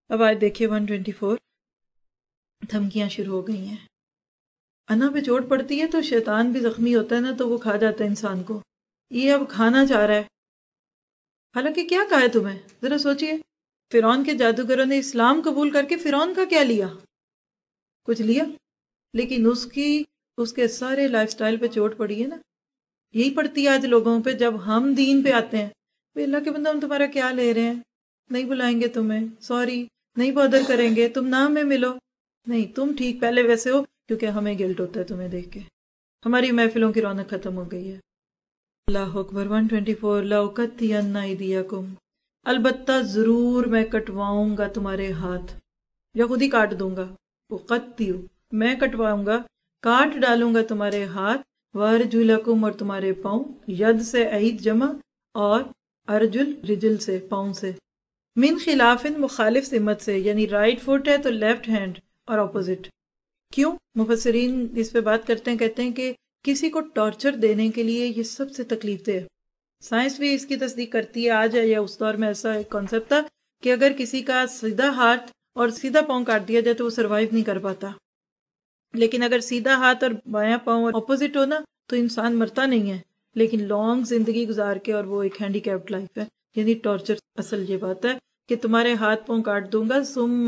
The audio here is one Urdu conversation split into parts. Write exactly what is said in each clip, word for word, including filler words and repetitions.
اب آج دیکھیے ون ٹوینٹی فور، دھمکیاں شروع ہو گئی ہیں. انا پہ چوٹ پڑتی ہے تو شیطان بھی زخمی ہوتا ہے نا، تو وہ کھا جاتا ہے انسان کو. یہ اب کھانا چاہ رہا ہے. حالانکہ کیا کہا ہے تمہیں؟ ذرا سوچئے. فرعون کے جادوگروں نے اسلام قبول کر کے فرعون کا کیا لیا؟ کچھ لیا، لیکن اس کی اس کے سارے لائف سٹائل پہ چوٹ پڑی ہے نا. یہی پڑتی ہے آج لوگوں پہ جب ہم دین پہ آتے ہیں. بھئی اللہ کے بندہ ہم تمہارا کیا لے رہے ہیں، نہیں بلائیں گے تمہیں، سوری، نہیں بادر کریں گے، تم نام میں ملو. نہیں، تم ٹھیک پہلے ویسے ہو، کیونکہ ہمیں گلٹ ہوتا ہے تمہیں دیکھ کے. ہماری محفلوں کی رونق ختم ہو گئی ہے. اللہ اکبر. ون ٹوینٹی فور لَأُقَطِّعَنَّ أَيْدِيَكُمْ، البتہ ضرور میں کٹواؤں گا تمہارے ہاتھ، یا خود ہی کاٹ دوں گا. اقتیو، میں کٹواؤں گا، کاٹ ڈالوں گا تمہارے ہاتھ. وارجلکم، اور تمہارے پاؤں. ید سے عید جمع، اور ارجل رجل سے، پاؤں سے. من خلاف، مخالف سمت سے، یعنی رائٹ فٹ ہے تو لیفٹ ہینڈ اور اپوزٹ. کیوں؟ مفسرین اس پہ بات کرتے ہیں، کہتے ہیں کہ کسی کو ٹارچر دینے کے لیے یہ سب سے تکلیف دہ ہے. سائنس بھی اس کی تصدیق کرتی ہے. آج ہے یا اس دور میں ایسا ایک کانسیپٹ تھا کہ اگر کسی کا سیدھا ہاتھ اور سیدھا پاؤں کاٹ دیا جائے تو وہ سروائیو نہیں کر پاتا، لیکن اگر سیدھا ہاتھ اور بایاں پاؤں اپوزٹ ہونا تو انسان مرتا نہیں ہے، لیکن لانگ زندگی گزار کے، اور وہ ایک ہینڈی کیپڈ لائف ہے. یعنی ٹارچر. اصل یہ بات ہے کہ تمہارے ہاتھ پاؤں کاٹ دوں گا. ثم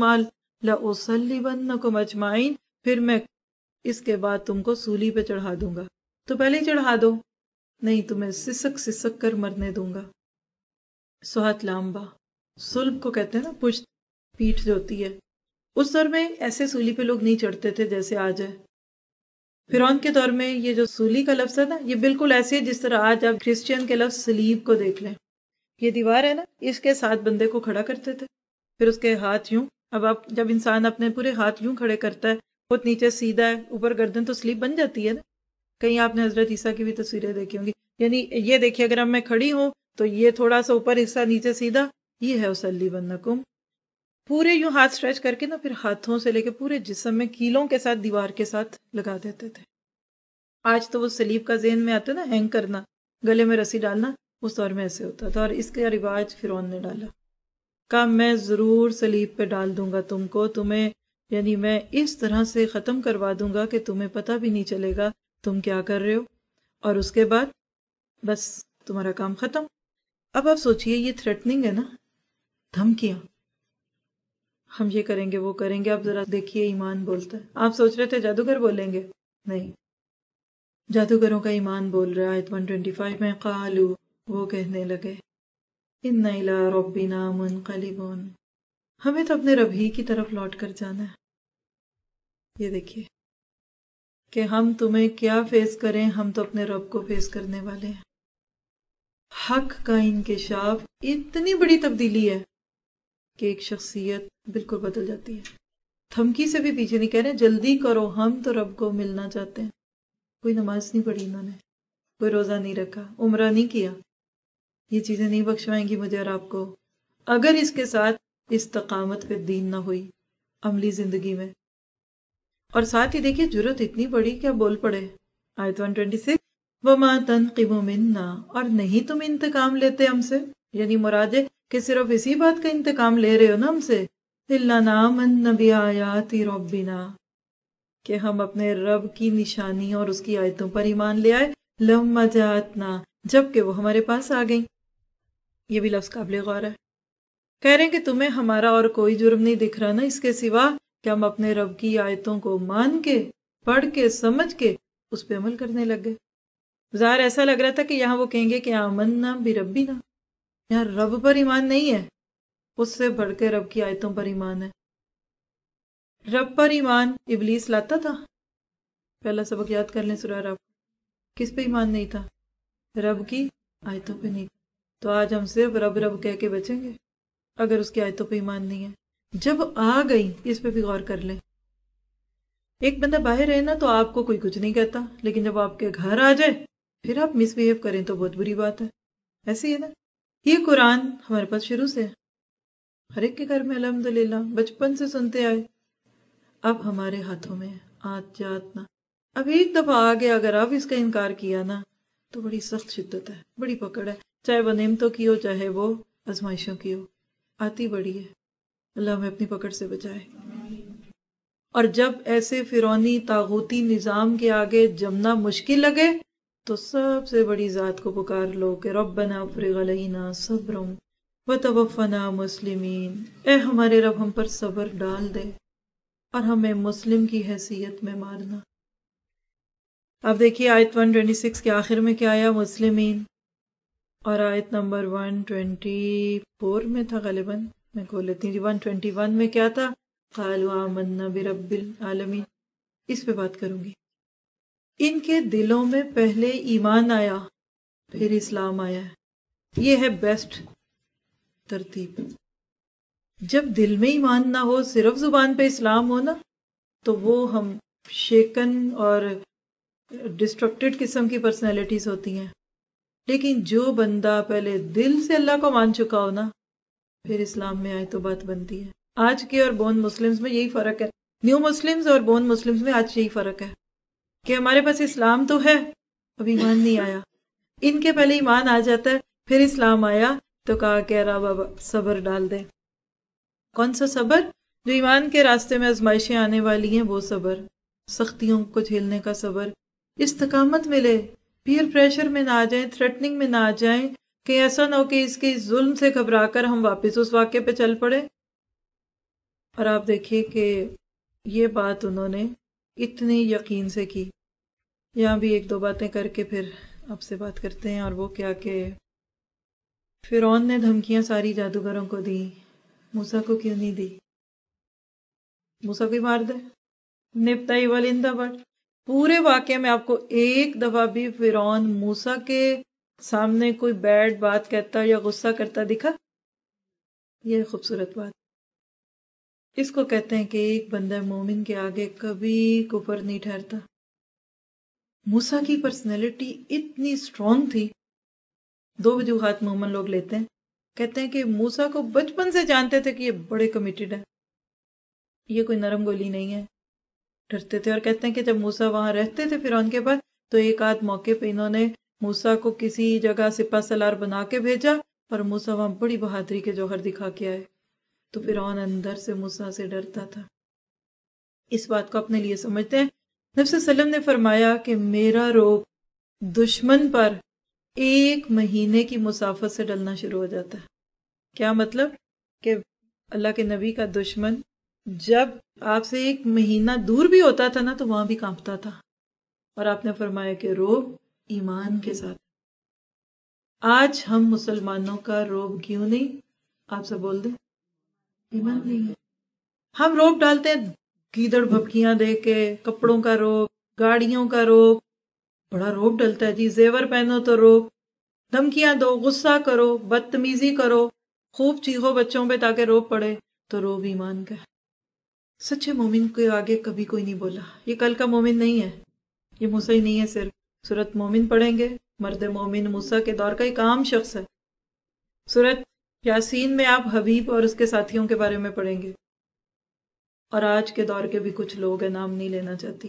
لأصلبنکم اجمعین، پھر میں اس کے بعد تم کو سولی پہ چڑھا دوں گا. تو پہلے ہی چڑھا دو. نہیں، تمہیں سسک سسک کر مرنے دوں گا. سوہت لامبا، سلب کو کہتے ہیں نا، پشت، پیٹھ جو ہوتی ہے. اس دور میں ایسے سولی پہ لوگ نہیں چڑھتے تھے جیسے آج ہے. فرعون کے دور میں یہ جو سولی کا لفظ ہے نا، یہ بالکل ایسے ہے جس طرح آج آپ کرسچین کے لفظ سلیب کو دیکھ لیں. یہ دیوار ہے نا، اس کے ساتھ بندے کو کھڑا کرتے تھے، پھر اس کے ہاتھ یوں. اب آپ جب انسان اپنے پورے ہاتھ یوں کھڑے کرتا ہے، خود نیچے سیدھا ہے، اوپر گردن، تو سلیپ بن جاتی ہے نا. کہیں آپ نے حضرت عیسیٰ کی بھی تصویریں دیکھی ہوں گی. یعنی یہ دیکھیے، اگر اب میں کھڑی ہوں تو یہ تھوڑا سا اوپر حصہ نیچے سیدھا، یہ ہے اصلیبنکم. پورے یوں ہاتھ اسٹریچ کر کے نا، پھر ہاتھوں سے لے کے پورے جسم میں کیلوں کے ساتھ دیوار کے ساتھ لگا دیتے تھے. آج تو وہ سلیب کا ذہن میں آتا ہے نا، ہینگ کرنا، گلے میں رسی ڈالنا. اس دور میں ایسے ہوتا تھا، اور اس کا رواج فرعون نے ڈالا. کہا میں ضرور سلیب پہ ڈال دوں گا تم کو، تمہیں یعنی میں اس طرح سے ختم کروا دوں گا کہ تمہیں پتہ بھی نہیں چلے گا تم کیا کر رہے ہو، اور اس کے بعد بس تمہارا کام ختم. اب آپ سوچئے، یہ تھریٹننگ ہے نا، دھمکیاں، ہم یہ کریں گے وہ کریں گے. اب ذرا دیکھیے ایمان بولتا ہے. آپ سوچ رہے تھے جادوگر بولیں گے، نہیں، جادوگروں کا ایمان بول رہا ہے. آیت ون ٹوینٹی فائیو میں قالو، وہ کہنے لگے، اِنَّ إِلَىٰ رَبِّنَا مُنْقَلِبُونَ، ہمیں تو اپنے رب ہی کی طرف لوٹ کر جانا ہے. یہ دیکھیے کہ ہم تمہیں کیا فیس کریں، ہم تو اپنے رب کو فیس کرنے والے ہیں. حق کا انکشاف اتنی بڑی تبدیلی ہے کہ ایک شخصیت بالکل بدل جاتی ہے. دھمکی سے بھی پیچھے نہیں، کہہ رہے ہیں جلدی کرو، ہم تو رب کو ملنا چاہتے ہیں. کوئی نماز نہیں پڑھی انہوں نے، کوئی روزہ نہیں رکھا، عمرہ نہیں کیا. یہ چیزیں نہیں بخشوائیں گی مجھے اور آپ کو اگر اس کے ساتھ استقامت پہ دین نہ ہوئی عملی زندگی میں. اور ساتھ ہی دیکھیے جرت اتنی بڑی کیا بول پڑے. آیت ون ٹوینٹی سکس وَمَا تَنْقِمُ مِنَّا، اور نہیں تم انتقام لیتے ہم سے. یعنی مراد ہے کہ صرف اسی بات کا انتقام لے رہے ہو نا ہم سے. إِلَّا نَآمَنَّ بِآيَاتِ رَبِّنَا، کہ ہم اپنے رب کی نشانی اور اس کی آیتوں پر ایمان لے آئے. لَمَّا جَاءَتْنَا، جب کہ وہ ہمارے پاس آ گئیں. یہ بھی لفظ قابل غور ہے. کہہ رہے ہیں کہ تمہیں ہمارا اور کوئی جرم نہیں دکھ رہا نا اس کے سوا کہ ہم اپنے رب کی آیتوں کو مان کے، پڑھ کے، سمجھ کے اس پہ عمل کرنے لگ گئے. ظاہر ایسا لگ رہا تھا کہ یہاں وہ کہیں گے کہ آمنا بربنا، یہاں رب پر ایمان نہیں ہے، اس سے بڑھ کے رب کی آیتوں پر ایمان ہے. رب پر ایمان ابلیس لاتا تھا. پہلا سبق یاد کر لیں سورہ رب. کس پہ ایمان نہیں تھا؟ رب کی آیتوں پہ نہیں. تو آج ہم صرف رب رب کہہ کے بچیں گے اگر اس کی آیتوں پہ ایمان نہیں ہے. جب آ گئی، اس پہ بھی غور کر لیں. ایک بندہ باہر رہے نا تو آپ کو کوئی کچھ نہیں کہتا، لیکن جب آپ کے گھر آ جائے پھر آپ مس بہیو کریں تو بہت بری بات ہے. ایسے ہی ہے نا. یہ قرآن ہمارے پاس شروع سے ہے، ہر ایک کے گھر میں الحمدللہ بچپن سے سنتے آئے. اب ہمارے ہاتھوں میں آت جات نہ. اب ایک دفعہ آگے اگر آپ اس کا انکار کیا نا تو بڑی سخت شدت ہے، بڑی پکڑ ہے. چاہے وہ نعمتوں کی ہو، چاہے وہ آزمائشوں کی ہو، آتی بڑی ہے. اللہ ہمیں اپنی پکڑ سے بچائے۔ اور جب ایسے فرعونی طاغوتی نظام کے آگے جمنا مشکل لگے تو سب سے بڑی ذات کو پکار لو کہ ربنا افرغ علینا صبرا وتوفنا مسلمین، اے ہمارے رب ہم پر صبر ڈال دے اور ہمیں مسلم کی حیثیت میں مارنا۔ اب دیکھیے آیت ایک سو چھبیس کے آخر میں کیا آیا؟ مسلمین، اور آیت نمبر ایک سو چوبیس میں تھا غالباً، میں کھول لیتی ہوں جی، ایک سو اکیس میں کیا تھا؟ قالوا آمنا برب العالمین۔ اس پہ بات کروں گی۔ ان کے دلوں میں پہلے ایمان آیا پھر اسلام آیا ہے، یہ ہے بیسٹ ترتیب۔ جب دل میں ایمان نہ ہو، صرف زبان پہ اسلام ہو نا، تو وہ ہم شیکن اور ڈسٹرکٹڈ قسم کی پرسنالٹیز ہوتی ہیں۔ لیکن جو بندہ پہلے دل سے اللہ کو مان چکا ہو نا، پھر اسلام میں آئے تو بات بنتی ہے۔ آج کے اور بون مسلمز میں یہی فرق ہے، نیو مسلمز اور بون مسلمز میں آج یہی فرق ہے کہ ہمارے پاس اسلام تو ہے، اب ایمان نہیں آیا۔ ان کے پہلے ایمان آ جاتا ہے، پھر اسلام آیا تو کہا کہ را بابا صبر ڈال دے۔ کون سا صبر؟ جو ایمان کے راستے میں آزمائشیں آنے والی ہیں وہ صبر، سختیوں کو جھیلنے کا صبر، استقامت ملے، پیئر پریشر میں نہ آ جائیں، تھریٹننگ میں نہ آ جائیں کہ ایسا نہ ہو کہ اس کے ظلم سے گھبرا کر ہم واپس اس واقعے پہ چل پڑے۔ اور آپ دیکھیے کہ یہ بات انہوں نے اتنی یقین سے کی۔ یہاں بھی ایک دو باتیں کر کے پھر آپ سے بات کرتے ہیں، اور وہ کیا کہ فرعون نے دھمکیاں ساری جادوگروں کو دی، موسیٰ کو کیوں نہیں دی؟ موسیٰ کو ہی مار دے، نپتائی والندہ بٹ۔ پورے واقعے میں آپ کو ایک دفعہ بھی فرعون موسیٰ کے سامنے کوئی بیڈ بات کہتا یا غصہ کرتا دکھا؟ یہ خوبصورت بات، اس کو کہتے ہیں کہ ایک بندہ مومن کے آگے کبھی کفر نہیں ٹھہرتا۔ موسیٰ کی پرسنالٹی اتنی سٹرونگ تھی۔ دو وجوہات مومن لوگ لیتے ہیں، کہتے ہیں کہ موسیٰ کو بچپن سے جانتے تھے کہ یہ بڑے کمیٹڈ ہے، یہ کوئی نرم گولی نہیں ہے، ڈرتے تھے۔ اور کہتے ہیں کہ جب موسیٰ وہاں رہتے تھے فرعون کے پاس تو ایک آدھ موقع پہ انہوں نے موسیٰ کو کسی جگہ سپہ سالار بنا کے بھیجا اور موسیٰ وہاں بڑی بہادری کے جوہر دکھا کے آئے، تو فرعون اندر سے موسیٰ سے ڈرتا تھا۔ اس بات کو اپنے لیے سمجھتے ہیں۔ نبی صلی اللہ علیہ وسلم نے فرمایا کہ میرا روب دشمن پر ایک مہینے کی مسافت سے ڈلنا شروع ہو جاتا ہے۔ کیا مطلب؟ کہ اللہ کے نبی کا دشمن جب آپ سے ایک مہینہ دور بھی ہوتا تھا نا تو وہاں بھی کانپتا تھا۔ اور آپ نے فرمایا کہ روب ایمان کے ساتھ۔ آج ہم مسلمانوں کا روب کیوں نہیں؟ آپ سے بول دیں، ایمان نہیں ہے۔ ہم روب ڈالتے ہیں گیدڑ بھبکیاں دے کے، کپڑوں کا روب، گاڑیوں کا روب، بڑا روب ڈلتا ہے جی، زیور پہنو تو روب، دھمکیاں دو، غصہ کرو، بدتمیزی کرو، خوب چیخو بچوں پہ تاکہ روب پڑے، تو روب ایمان کا ہے۔ سچے مومن کے آگے کبھی کوئی نہیں بولا، یہ کل کا مومن نہیں ہے، یہ موسیٰ ہی نہیں ہے۔ صرف سورت مومن پڑھیں گے، مرد مومن موسیٰ کے دور کا ایک عام شخص ہے۔ سورت یاسین میں آپ حبیب اور اس کے ساتھیوں کے بارے میں پڑھیں گے، اور آج کے دور کے بھی کچھ لوگ ہیں، نام نہیں لینا چاہتی،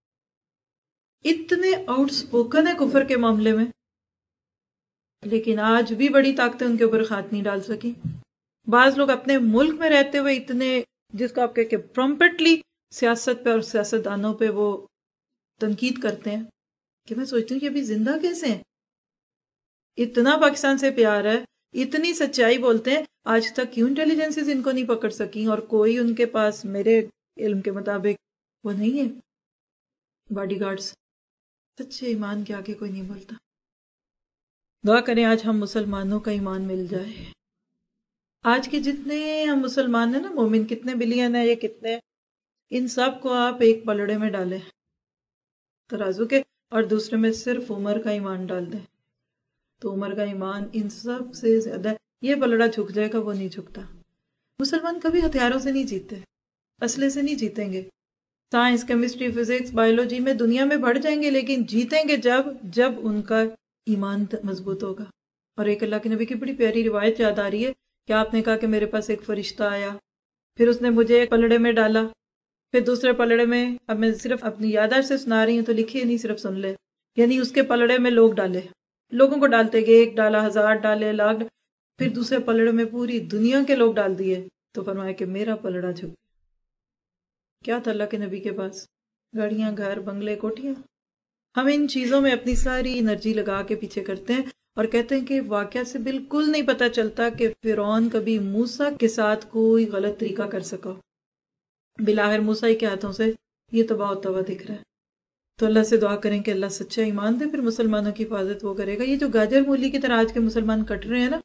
اتنے آؤٹ سپوکن ہے کفر کے معاملے میں، لیکن آج بھی بڑی طاقتیں ان کے اوپر ہاتھ نہیں ڈال سکی۔ بعض لوگ اپنے ملک میں رہتے ہوئے اتنے، جس کو آپ کہہ کہ پرومپٹلی سیاست پہ اور سیاست دانوں پہ وہ تنقید کرتے ہیں کہ میں سوچتی ہوں کہ ابھی زندہ کیسے ہیں؟ اتنا پاکستان سے پیار ہے، اتنی سچائی بولتے ہیں، آج تک کیوں انٹیلیجنسز ان کو نہیں پکڑ سکی؟ اور کوئی ان کے پاس میرے علم کے مطابق وہ نہیں ہے باڈی گارڈز۔ سچے ایمان کے آگے کوئی نہیں بولتا۔ دعا کریں آج ہم مسلمانوں کا ایمان مل جائے۔ آج کے جتنے ہم مسلمان ہیں نا، مومن کتنے بلین ہیں، یہ کتنے، ان سب کو آپ ایک پلڑے میں ڈالیں ترازو کے، اور دوسرے میں صرف عمر کا ایمان ڈال دیں، تو عمر کا ایمان ان سب سے زیادہ ہے۔ یہ پلڑا جھک جائے گا، وہ نہیں جھکتا۔ مسلمان کبھی ہتھیاروں سے نہیں جیتے، اسلحے سے نہیں جیتیں گے۔ سائنس، کیمسٹری، فزکس، بایولوجی میں دنیا میں بڑھ جائیں گے، لیکن جیتیں گے جب جب ان کا ایمان مضبوط ہوگا۔ اور ایک اللہ کے نبی کی بڑی پیاری روایت یاد آ رہی ہے کہ آپ نے کہا کہ میرے پاس ایک فرشتہ آیا، پھر اس نے مجھے ایک پلڑے میں ڈالا، پھر دوسرے پلڑے میں، اب میں صرف اپنی یادداشت سے سنا رہی ہوں تو لکھیے نہیں، صرف سن لے، یعنی اس کے پلڑے میں لوگ ڈالے، لوگوں کو ڈالتے گئے، ایک ڈالا، ہزار ڈالے، لاکھ ڈالے، پھر دوسرے پلڑے میں پوری دنیا کے لوگ ڈال دیے، تو فرمایا کہ میرا پلڑا جھک گیا۔ کیا تھا اللہ کے نبی کے پاس؟ گاڑیاں، گھر، بنگلے، کوٹیاں۔ ہم ان چیزوں میں اپنی ساری انرجی لگا کے پیچھے کرتے ہیں اور کہتے ہیں کہ واقعہ سے بالکل نہیں پتہ چلتا کہ فرعون کبھی موسیٰ کے ساتھ کوئی غلط طریقہ کر سکا۔ بالآخر موسیٰ کے ہاتھوں سے یہ تباہ ہوتا ہوا دکھ رہا ہے۔ تو اللہ سے دعا کریں کہ اللہ سچا ایمان دے، پھر مسلمانوں کی حفاظت وہ کرے گا۔ یہ جو گاجر مولی کی طرح آج کے مسلمان کٹ رہے ہیں نا،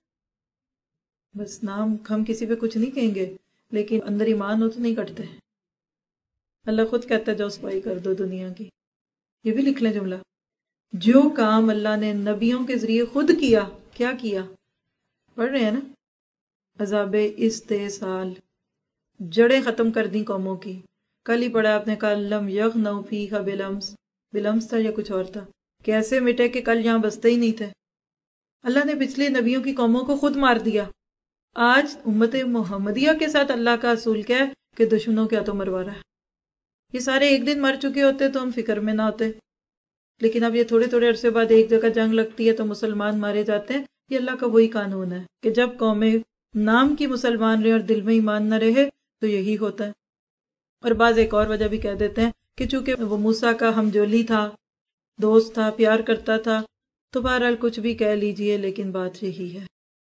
بس نام ہم کسی پہ کچھ نہیں کہیں گے، لیکن اندر ایمان ہو تو نہیں کٹتے۔ اللہ خود کہتا ہے جاؤ صفائی کر دو دنیا کی۔ یہ بھی لکھ لیں جملہ، جو کام اللہ نے نبیوں کے ذریعے خود کیا، کیا کیا؟ پڑھ رہے ہیں نا، عذاب استحصال، جڑیں ختم کر دیں قوموں کی۔ کل ہی پڑھا آپ نے، کل لم یغنوا فیہا بلمس، بلمس تھا یا کچھ اور تھا، کیسے مٹے کہ کل یہاں بستے ہی نہیں تھے۔ اللہ نے پچھلے نبیوں کی قوموں کو خود مار دیا۔ آج امت محمدیہ کے ساتھ اللہ کا اصول کیا ہے کہ دشمنوں کے ہاتھوں مروا رہا ہے۔ یہ سارے ایک دن مر چکے ہوتے تو ہم فکر میں نہ ہوتے، لیکن اب یہ تھوڑے تھوڑے عرصے بعد ایک جگہ جنگ لگتی ہے تو مسلمان مارے جاتے ہیں۔ یہ اللہ کا وہی قانون ہے کہ جب قومیں نام کی مسلمان رہے اور دل میں ایمان نہ رہے تو یہی ہوتا ہے۔ اور بعض ایک اور وجہ بھی کہہ دیتے ہیں کہ چونکہ وہ موسیٰ کا ہمجولی تھا، دوست تھا، پیار کرتا تھا، تو بہرحال کچھ بھی کہہ لیجئے، لیکن بات یہی ہے۔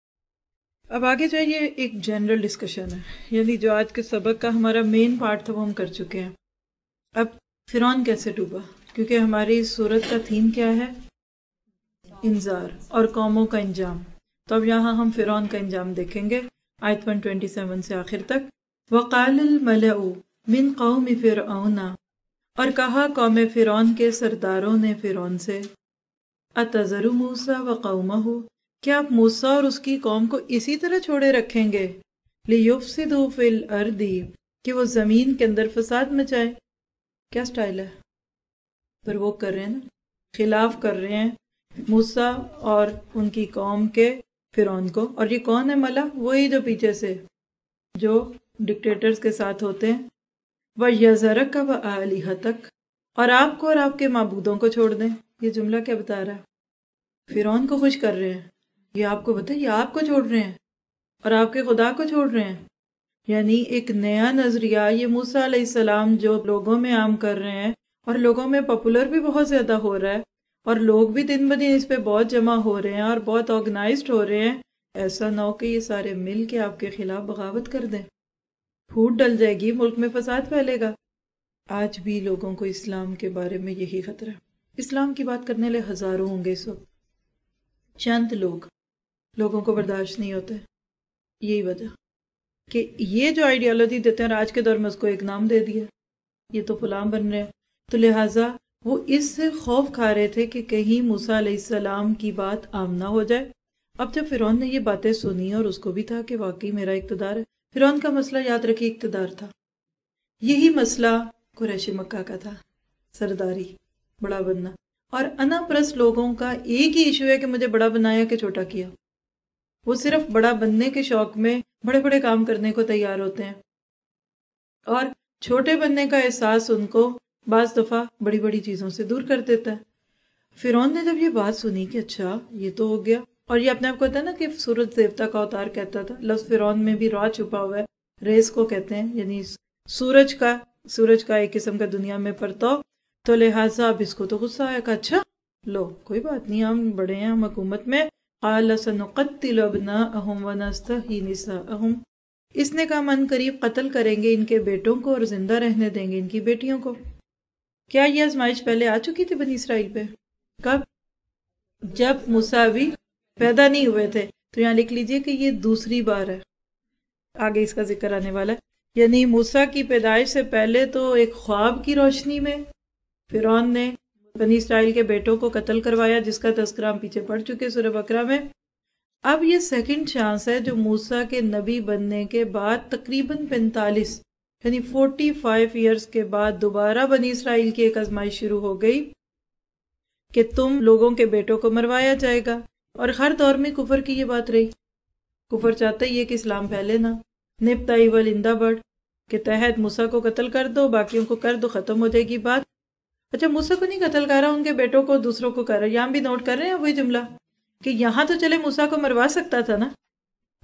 اب آگے جو ہے یہ ایک جنرل ڈسکشن ہے، یعنی جو آج کے سبق کا ہمارا مین پارٹ تھا وہ ہم کر چکے ہیں۔ اب فرعون کیسے ڈوبا، کیونکہ ہماری سورت کا تھیم کیا ہے؟ انذار اور قوموں کا انجام۔ تو اب یہاں ہم فرعون کا انجام دیکھیں گے، آیت ایک سو سبائیس سے آخر تک۔ وَقَالَ الْمَلَأُ مِنْ قَوْمِ فِرْعَوْنَ، اور کہا قوم فرعون کے سرداروں نے فرعون سے، أَتَذَرُ مُوسَىٰ وَقَوْمَهُ، کیا آپ موسیٰ اور اس کی قوم کو اسی طرح چھوڑے رکھیں گے؟ لِيُفْسِدُوا فِي الْأَرْضِ، کہ وہ زمین کے اندر فساد مچائے۔ کیا سٹائل ہے؟ پرووک کر رہے ہیں نا، خلاف کر رہے ہیں موسیٰ اور ان کی قوم کے فرعون کو۔ اور یہ کون ہے ملا؟ وہی جو پیچھے سے جو ڈکٹیٹرز کے ساتھ ہوتے ہیں۔ وَيَذَرَكَ وَآلِهَتَكَ، اور آپ کو اور آپ کے معبودوں کو چھوڑ دیں۔ یہ جملہ کیا بتا رہا ہے؟ فرعون کو خوش کر رہے ہیں، یہ آپ کو بتائیں، یہ آپ کو چھوڑ رہے ہیں اور آپ کے خدا کو چھوڑ رہے ہیں۔ یعنی ایک نیا نظریہ یہ موسیٰ علیہ السلام جو لوگوں میں عام کر رہے ہیں، اور لوگوں میں پاپولر بھی بہت زیادہ ہو رہا ہے، اور لوگ بھی دن بدن اس پہ بہت جمع ہو رہے ہیں اور بہت آرگنائزڈ ہو رہے ہیں۔ ایسا نہ ہو کہ یہ سارے مل کے آپ کے خلاف بغاوت کر دیں، پھوٹ ڈل جائے گی، ملک میں فساد پھیلے گا۔ آج بھی لوگوں کو اسلام کے بارے میں یہی خطرہ ہے۔ اسلام کی بات کرنے لے ہزاروں ہوں گے اس وقت، چند لوگ لوگوں کو برداشت نہیں ہوتے۔ یہی وجہ کہ یہ جو آئیڈیالوجی دیتے ہیں، اور آج کے دور میں اس کو ایک نام دے دیا، یہ تو فلاں بن رہے ہیں، تو لہٰذا وہ اس سے خوف کھا رہے تھے کہ کہیں موسیٰ علیہ السلام کی بات عام نہ ہو جائے۔ اب جب فرعون نے یہ باتیں سنی اور اس کو بھی تھا کہ واقعی میرا اقتدار ہے، فرعون کا مسئلہ یاد رکھیے اقتدار تھا، یہی مسئلہ قریش مکہ کا تھا، سرداری، بڑا بننا۔ اور انا پرست لوگوں کا ایک ہی ایشو ہے کہ مجھے بڑا بنایا کہ چھوٹا کیا۔ وہ صرف بڑا بننے کے شوق میں بڑے بڑے کام کرنے کو تیار ہوتے ہیں، اور چھوٹے بننے کا احساس ان کو بعض دفعہ بڑی بڑی چیزوں سے دور کر دیتا ہے۔ فرعون نے جب یہ بات سنی کہ اچھا یہ تو ہو گیا، اور یہ اپنے آپ کو ہوتا ہے نا کہ سورج دیوتا کا اوتار کہتا تھا، لفظ فرعون میں بھی را چھپا ہوا ہے، ریس کو کہتے ہیں، یعنی سورج کا سورج کا ایک قسم کا دنیا میں پرتو۔ تو لہٰذا اب اس کو تو غصہ آیا کہ اچھا لو کوئی بات نہیں، ہم بڑے ہیں، ہم حکومت میں۔ قال سنقتل ابناءهم ونستحيي نساءهم، اس نے کہا من قریب قتل کریں گے ان کے بیٹوں کو اور زندہ رہنے دیں گے ان کی بیٹیوں کو۔ کیا یہ آزمائش پہلے آ چکی تھی بنی اسرائیل پہ؟ کب؟ جب موسیٰ بھی پیدا نہیں ہوئے تھے۔ تو یہاں لکھ لیجئے کہ یہ دوسری بار ہے، آگے اس کا ذکر آنے والا ہے۔ یعنی موسیٰ کی پیدائش سے پہلے تو ایک خواب کی روشنی میں فرعون نے بنی اسرائیل کے بیٹوں کو قتل کروایا، جس کا تذکرہ ہم پیچھے پڑھ چکے سورہ بقرہ میں۔ اب یہ سیکنڈ چانس ہے جو موسیٰ کے نبی بننے کے بعد تقریباً پینتالیس یعنی فورٹی فائیو ایئرز کے بعد دوبارہ بنی اسرائیل کی ایک آزمائش شروع ہو گئی کہ تم لوگوں کے بیٹوں کو مروایا جائے گا۔ اور ہر دور میں کفر کی یہ بات رہی، کفر چاہتا ہی ہے کہ اسلام پھیلے نہ، نپتا ایول ان دا برڈ، کہ تحت موسیٰ کو قتل کر دو، باقیوں کو کر دو، ختم ہو جائے گی بات۔ اچھا موسیٰ کو نہیں قتل کر رہا، ان کے بیٹوں کو دوسروں کو کر رہا ہے۔ یہاں بھی نوٹ کر رہے ہیں وہی جملہ کہ یہاں تو چلے موسیٰ کو مروا سکتا تھا نا،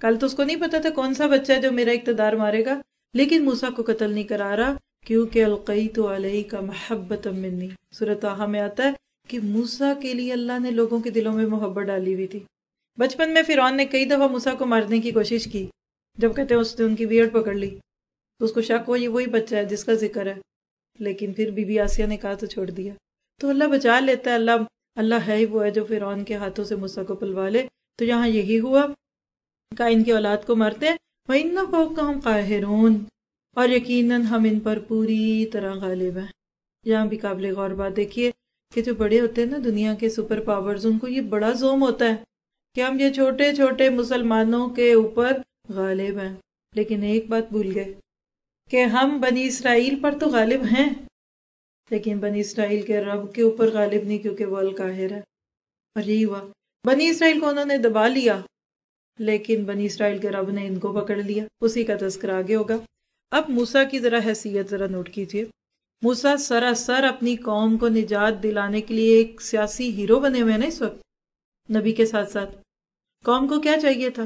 کل تو اس کو نہیں پتا تھا کون سا بچہ ہے جو میرا اقتدار مارے گا، لیکن موسیٰ کو قتل نہیں کرا رہا کیونکہ القیت علیک محبۃ منی. سورۃ طٰہٰ میں آتا ہے کہ موسیٰ کے لیے اللہ نے لوگوں کے دلوں میں محبت ڈالی ہوئی تھی. بچپن میں فرعون نے کئی دفعہ موسیٰ کو مارنے کی کوشش کی، جب کہتے ہیں اس نے ان کی بیڑ پکڑ لی تو اس کو شک ہوا یہ وہی بچہ ہے جس کا ذکر ہے، لیکن پھر بی بی آسیہ نے کہا تو چھوڑ دیا. تو اللہ بچا لیتا ہے، اللہ اللہ ہے وہ ہے جو فرعون کے ہاتھوں سے موسیٰ کو پلوا لے. تو یہاں یہی ہوا، قائن کی اولاد کو مارتے ہیں. وَإِنَّ فَوْقَهُمْ قَاهِرُونَ، اور یقیناً ہم ان پر پوری طرح غالب ہیں. یہاں بھی قابل غور بات دیکھیے کہ جو بڑے ہوتے ہیں نا دنیا کے سپر پاورز، ان کو یہ بڑا زوم ہوتا ہے کہ ہم یہ چھوٹے چھوٹے مسلمانوں کے اوپر غالب ہیں، لیکن ایک بات بھول گئے کہ ہم بنی اسرائیل پر تو غالب ہیں، لیکن بنی اسرائیل کے رب کے اوپر غالب نہیں، کیونکہ وہ القاہر ہے. اور یہی ہوا، بنی اسرائیل کو انہوں نے دبا لیا، لیکن بنی اسرائیل کے رب نے ان کو پکڑ لیا. اسی کا تذکرہ آگے ہوگا. اب موسیٰ کی ذرا حیثیت ذرا نوٹ کیجیے. موسیٰ سراسر اپنی قوم کو نجات دلانے کے لیے ایک سیاسی ہیرو بنے ہوئے ہیں نا اس وقت، نبی کے ساتھ ساتھ. قوم کو کیا چاہیے تھا؟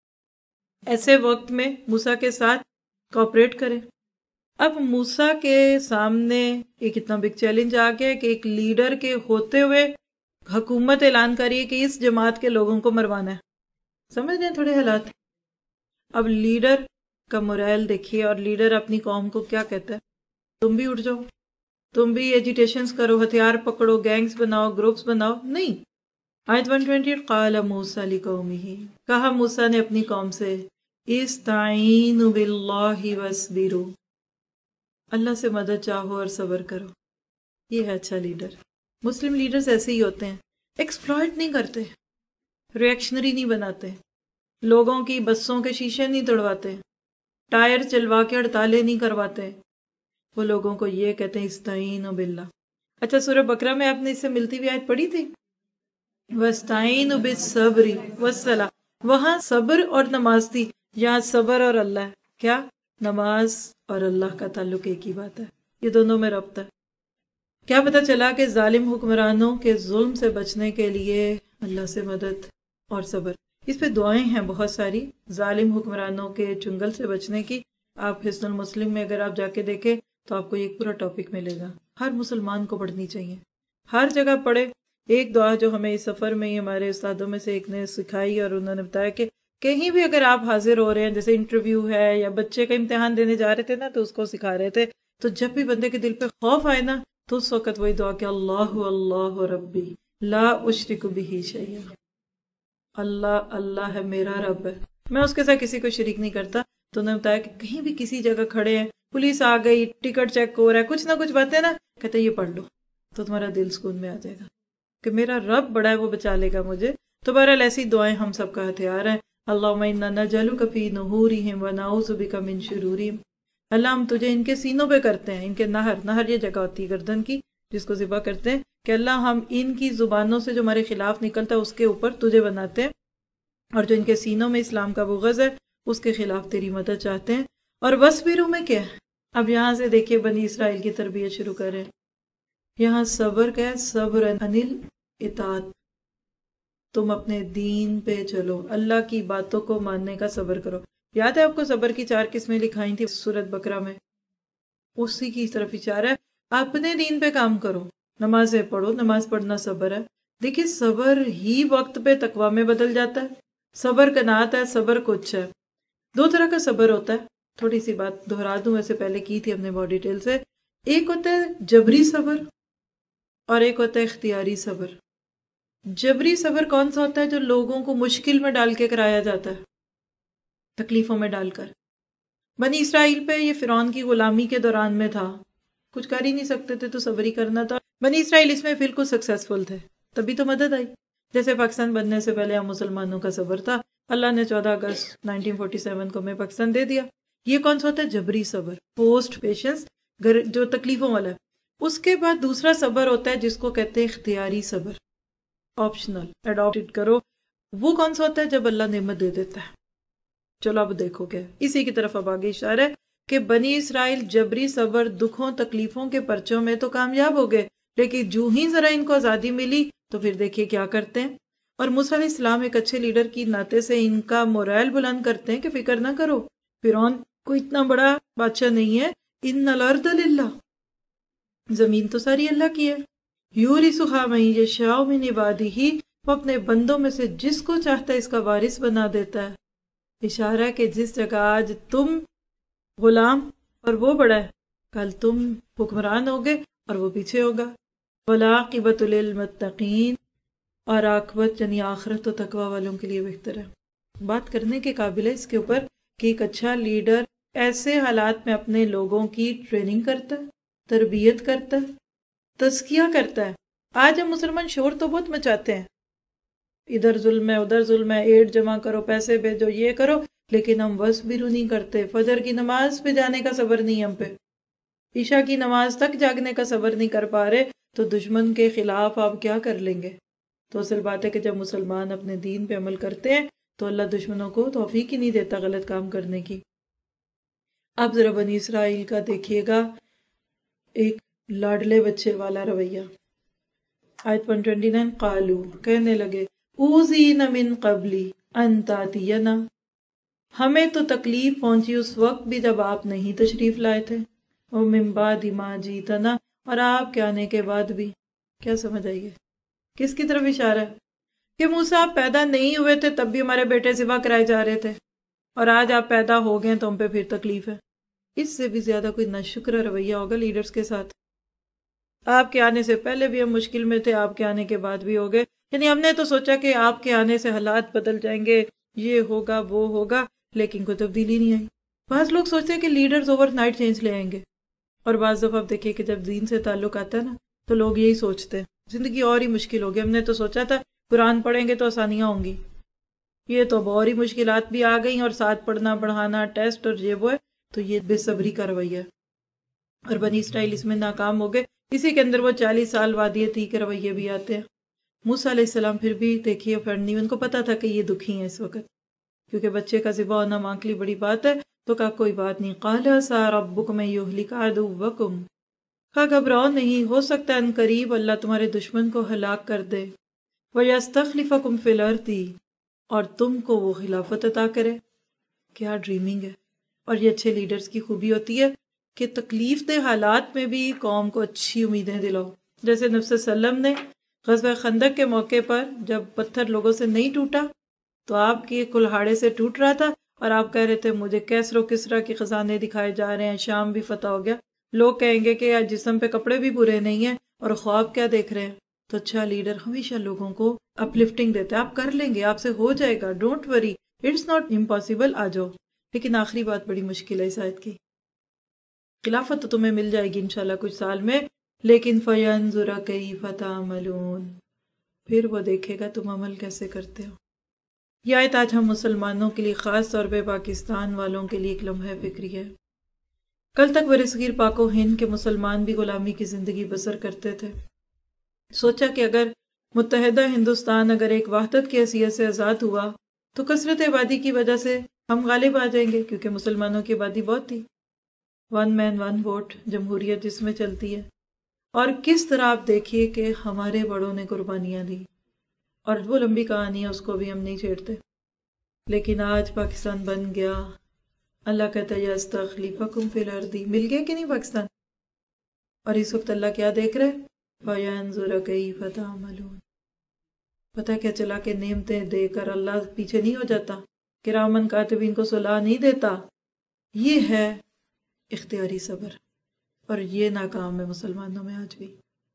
ایسے وقت میں موسیٰ کے ساتھ کوآپریٹ کرے. اب موسیٰ کے سامنے ایک اتنا بگ چیلنج آ گیا کہ ایک لیڈر کے ہوتے ہوئے حکومت اعلان کری کہ اس جماعت کے لوگوں کو مروانا ہے. سمجھ رہے ہیں تھوڑے حالات. اب لیڈر کا مورائل دیکھیے، اور لیڈر اپنی قوم کو کیا کہتا ہے؟ تم بھی اٹھ جاؤ، تم بھی ایجیٹیشنز کرو، ہتھیار پکڑو، گینگز بناؤ، گروپس بناؤ. نہیں. آیت ایک سو بیس قال موسیٰ لقومہ، کہا موسیٰ نے اپنی قوم سے استعینوا باللہ واصبروا، اللہ سے مدد چاہو اور صبر کرو. یہ ہے اچھا لیڈر. مسلم لیڈرز ایسے ہی ہوتے ہیں، ایکسپلائٹ نہیں کرتے، ریئیکشنری نہیں بناتے، لوگوں کی بسوں کے شیشے نہیں توڑواتے، ٹائر چلوا کے ہڑتالیں نہیں کرواتے. وہ لوگوں کو یہ کہتے ہیں استعینوا باللہ. اچھا سورہ بقرہ میں آپ نے اس سے ملتی ہوئی آیت پڑھی تھی، وَاسْتَعِینُوا بِالصَّبْرِ وَالصَّلَاةِ، وہاں صبر اور نماز تھی، یہاں صبر اور اللہ. کیا؟ نماز اور اللہ کا تعلق ایک ہی بات ہے، یہ دونوں میں ربط ہے. کیا پتہ چلا کہ ظالم حکمرانوں کے ظلم سے بچنے کے لیے اللہ سے مدد اور صبر. اس پہ دعائیں ہیں بہت ساری ظالم حکمرانوں کے چنگل سے بچنے کی. آپ حسن المسلم میں اگر آپ جا کے دیکھیں تو آپ کو ایک پورا ٹاپک ملے گا. ہر مسلمان کو پڑھنی چاہیے، ہر جگہ پڑھے. ایک دعا جو ہمیں اس سفر میں ہی ہمارے استادوں میں سے ایک نے سکھائی، اور انہوں نے بتایا کہ کہیں بھی اگر آپ حاضر ہو رہے ہیں، جیسے انٹرویو ہے یا بچے کا امتحان دینے جا رہے تھے نا تو اس کو سکھا رہے تھے، تو جب بھی بندے کے دل پہ خوف آئے نا تو اس وقت وہی دعا کہ اللہ اللہ ربی لا اشرک بہ شیئا، اللہ اللہ ہے میرا رب ہے، میں اس کے ساتھ کسی کو شریک نہیں کرتا. تو انہوں نے بتایا کہ کہیں بھی کسی جگہ کھڑے ہیں، پولیس آ گئی، ٹکٹ چیک ہو رہا ہے، کچھ نہ کچھ باتیں نا، کہتے یہ پڑھ لو تو تمہارا دل سکون میں آ جائے گا کہ میرا رب بڑا ہے، وہ بچا لے گا مجھے. تو بہرحال ایسی دعائیں ہم سب کا ہتھیار ہیں. اللہم انا نجعلک فی نحورہم ونعوذ بک من شرورہم، اللہ ہم تجھے ان کے سینوں پہ کرتے ہیں، ان کے نہر نہر یہ جگہ ہوتی ہے گردن کی جس کو ذبح کرتے ہیں، کہ اللہ ہم ان کی زبانوں سے جو ہمارے خلاف نکلتا ہے اس کے اوپر تجھے بناتے ہیں، اور جو ان کے سینوں میں اسلام کا بغض ہے اس کے خلاف تیری مدد چاہتے ہیں. اور وصبروا میں کیا ہے؟ اب یہاں سے دیکھیے بنی اسرائیل کی تربیت شروع کریں. یہاں صبر کا ہے، صبر انل اطاعت، تم اپنے دین پہ چلو، اللہ کی باتوں کو ماننے کا صبر کرو. یاد ہے آپ کو صبر کی چار قسمیں لکھائی تھی سورۃ بقرہ میں؟ اسی کی طرف اشارہ ہے. اپنے دین پہ کام کرو، نمازیں پڑھو، نماز پڑھنا صبر ہے. دیکھیے صبر ہی وقت پہ تقویٰ میں بدل جاتا ہے. صبر قناعت ہے، صبر کچھ ہے. دو طرح کا صبر ہوتا ہے، تھوڑی سی بات دہرا دوں، ویسے پہلے کی تھی ہم نے بہت ڈیٹیل سے. ایک ہوتا ہے جبری صبر اور ایک ہوتا ہے اختیاری صبر. جبری صبر کون سا ہوتا ہے؟ جو لوگوں کو مشکل میں ڈال کے کرایا جاتا ہے، تکلیفوں میں ڈال کر. بنی اسرائیل پہ یہ فرعون کی غلامی کے دوران میں تھا، کچھ کر ہی نہیں سکتے تھے تو صبر ہی کرنا تھا. بنی اسرائیل اس میں بالکل سکسیسفل تھے، تبھی تو مدد آئی. جیسے پاکستان بننے سے پہلے ہم مسلمانوں کا صبر تھا، اللہ نے چودہ اگست نائنٹین فورٹی سیون کو ہمیں پاکستان دے دیا. یہ کون سا ہوتا ہے؟ جبری صبر، پوسٹ پیشنس، جو تکلیفوں والا ہے. اس کے بعد دوسرا صبر ہوتا ہے جس کو کہتے ہیں اختیاری صبر، آپشنل، اڈاپٹ کرو. وہ کون سا ہوتا ہے؟ جب اللہ نعمت دے دیتا ہے. چلو اب دیکھو کیا اسی کی طرف اب آگے اشارہ ہے کہ بنی اسرائیل جبری صبر، دکھوں تکلیفوں کے پرچوں میں تو کامیاب ہو گئے، لیکن جو ہی ذرا ان کو آزادی ملی تو پھر دیکھیے کیا کرتے ہیں. اور موسیٰ علیہ السلام ایک اچھے لیڈر کی ناطے سے ان کا مورائل بلند کرتے ہیں کہ فکر نہ کرو، فرعون کوئی اتنا بڑا بادشاہ نہیں ہے، ان الارض للہ، زمین تو ساری اللہ کی ہے، یورثھا من یشاء من عبادہ، وہ اپنے بندوں میں سے جس کو چاہتا ہے اس کا وارث بنا دیتا ہے۔ اشارہ کہ جس جگہ آج تم غلام اور وہ بڑا ہے، کل تم حکمران ہوگے اور وہ پیچھے ہوگا۔ والعاقبۃ للمتقین، اور عاقبت یعنی آخرت و تقوی والوں کے لیے بہتر ہے۔ بات کرنے کے قابل ہے اس کے اوپر کہ ایک اچھا لیڈر ایسے حالات میں اپنے لوگوں کی ٹریننگ کرتا ہے، تربیت کرتا ہے، تزکیہ کرتا ہے۔ آج ہم مسلمان شور تو بہت مچاتے ہیں، ادھر ظلم ہے ادھر ظلم ہے، ایڈ جمع کرو، پیسے بھیجو، یہ کرو، لیکن ہم وصبروا نہیں کرتے، فجر کی نماز پہ جانے کا صبر نہیں ہم پہ، عشاء کی نماز تک جاگنے کا صبر نہیں کر پا رہے، تو دشمن کے خلاف آپ کیا کر لیں گے؟ تو اصل بات ہے کہ جب مسلمان اپنے دین پہ عمل کرتے ہیں تو اللہ دشمنوں کو توفیق ہی نہیں دیتا غلط کام کرنے کی۔ اب ذرا بنی اسرائیل کا دیکھیے گا ایک لاڈلے بچے والا رویہ۔ آیت ایک سو انیس، قالو، کہنے لگے، اوذینا من قبلی ان تاتینا، ہمیں تو تکلیف پہنچی اس وقت بھی جب آپ نہیں تشریف لائے تھے، اور من بعد ما جیتنا، اور آپ کے آنے کے بعد بھی۔ کیا سمجھ آئیے کس کی طرف اشارہ ہے؟ کہ موسیٰ آپ پیدا نہیں ہوئے تھے تب بھی ہمارے بیٹے ذبح کرائے جا رہے تھے، اور آج آپ پیدا ہو گئے تو ہم پہ پھر تکلیف ہے۔ اس سے بھی زیادہ کوئی ناشکر رویہ ہوگا لیڈرز کے ساتھ؟ آپ کے آنے سے پہلے بھی ہم مشکل میں تھے، آپ کے آنے کے بعد بھی ہو گئے، یعنی ہم نے تو سوچا کہ آپ کے آنے سے حالات بدل جائیں گے، یہ ہوگا وہ ہوگا، لیکن کوئی تبدیلی نہیں آئی۔ بعض لوگ سوچتے ہیں کہ لیڈرز اوور نائٹ چینج لے آئیں گے، اور بعض دفعہ آپ دیکھیے کہ جب دین سے تعلق آتا ہے نا تو لوگ یہی سوچتے ہیں زندگی اور ہی مشکل ہوگی، ہم نے تو سوچا تھا قرآن پڑھیں گے تو آسانیاں ہوں گی، یہ تو اب اور ہی مشکلات بھی آ گئیں، اور ساتھ پڑھنا پڑھانا ٹیسٹ اور یہ وہ ہے، تو یہ بے صبری کا رویہ ہے۔ اور بنی اسرائیل اس میں ناکام ہو گئے، اسی کے اندر وہ چالیس سال وادی تھی کے رویے بھی آتے ہیں۔ موسیٰ علیہ السلام پھر بھی دیکھیے فرنی، ان کو پتا تھا کہ یہ دکھی ہیں اس وقت، کیونکہ بچے کا ذبح ہونا ماں کے لیے بڑی بات ہے، تو کہا کوئی بات نہیں، قال عسیٰ ربکم ان یہلک عدوکم، کہا گھبراؤ نہیں، ہو سکتا ہے ان قریب اللہ تمہارے دشمن کو ہلاک کر دے، وَيَسْتَخْلِفَكُمْ فِي الْأَرْضِ، اور تم کو وہ خلافت عطا کرے۔ کیا ڈریمنگ ہے! اور یہ اچھے لیڈرز کی خوبی ہوتی ہے کہ تکلیف دہ حالات میں بھی قوم کو اچھی امیدیں دلاؤ۔ جیسے نبی صلی اللہ علیہ وسلم نے غزوہ خندق کے موقع پر جب پتھر لوگوں سے نہیں ٹوٹا تو آپ کے کلہاڑے سے ٹوٹ رہا تھا، اور آپ کہہ رہے تھے مجھے کیسر و کسریٰ کے خزانے دکھائے جا رہے ہیں، شام بھی فتح ہو گیا، لوگ کہیں گے کہ جسم پہ کپڑے بھی پورے نہیں ہیں اور خواب کیا دیکھ رہے ہیں۔ تو اچھا لیڈر ہمیشہ لوگوں کو اپ لفٹنگ دیتا ہے، آپ کر لیں گے، آپ سے ہو جائے گا، don't worry, it's not impossible, آ جاؤ۔ لیکن آخری بات بڑی مشکل ہے اس آیت کی، خلافت تو تمہیں مل جائے گی انشاءاللہ کچھ سال میں، لیکن فَيَنظُرَ كَيْفَ تَعْمَلُونَ، پھر وہ دیکھے گا تم عمل کیسے کرتے ہو۔ یہ آیت آج ہم مسلمانوں کے لیے، خاص طور پہ پاکستان والوں کے لیے ایک لمحہ فکری ہے۔ کل تک برصغیر پاک و ہند کے مسلمان بھی غلامی کی زندگی بسر کرتے تھے۔ سوچا کہ اگر متحدہ ہندوستان اگر ایک وحدت کی حیثیت سے آزاد ہوا تو کثرت آبادی کی وجہ سے ہم غالب آ جائیں گے، کیونکہ مسلمانوں کی آبادی بہت تھی، ون مین ون ووٹ جمہوریت جس میں چلتی ہے۔ اور کس طرح آپ دیکھیے کہ ہمارے بڑوں نے قربانیاں دی، اور وہ لمبی کہانی ہے، اس کو بھی ہم نہیں چھیڑتے، لیکن آج پاکستان بن گیا، اللہ کہتا ہے یستخلفکم فی الارض، مل گیا کہ نہیں پاکستان؟ اور اس وقت اللہ کیا دیکھ رہے؟ فینظر کیف تعملون۔ پتہ کیا چلا کہ نعمتیں دے کر اللہ پیچھے نہیں ہو جاتا، کرامن کاتبین کو صلاح نہیں دیتا، یہ ہے اختیاری صبر، اور یہ ناکام ہے مسلمانوں میں آج بھی۔